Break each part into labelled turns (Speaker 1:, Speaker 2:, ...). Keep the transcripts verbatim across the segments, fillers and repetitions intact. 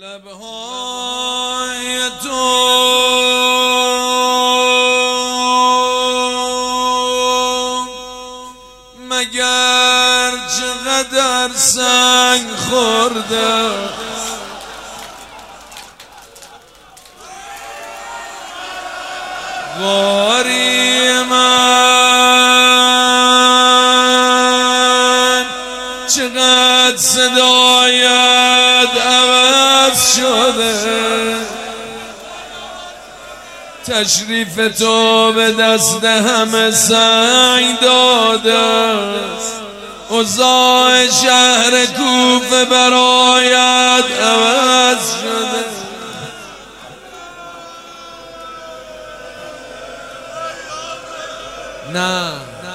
Speaker 1: لبهای تو مگر چقدر سنگ خورده، غاری من چقدر صدایت عوض شده، تشریف تو به دست همه سنگ داده، اوضاع شهر کوفه برایت عوض شده. نه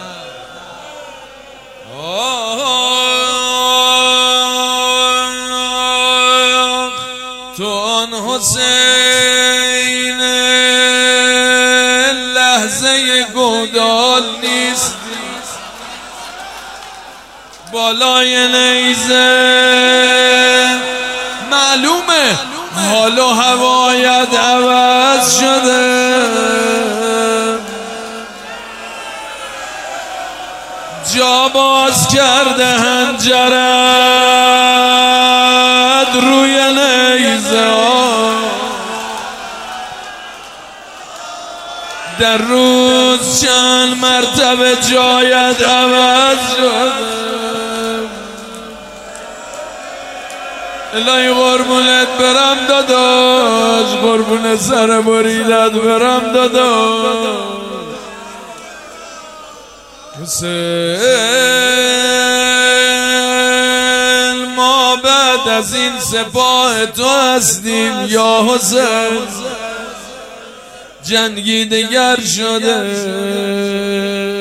Speaker 1: تو آن حسین لحظه گودال نیست، بالای نیزه معلومه حال و هوایت عوض شده، جا باز کرده هنجرت روی نیزه، در روز چند مرتبه جایت عوض شده. الهی قربونت برم داداش، قربون سر بریدت برم داداش. حسین ما بعد از این سپاه تو هستیم یا حسین، جنگی دگر شده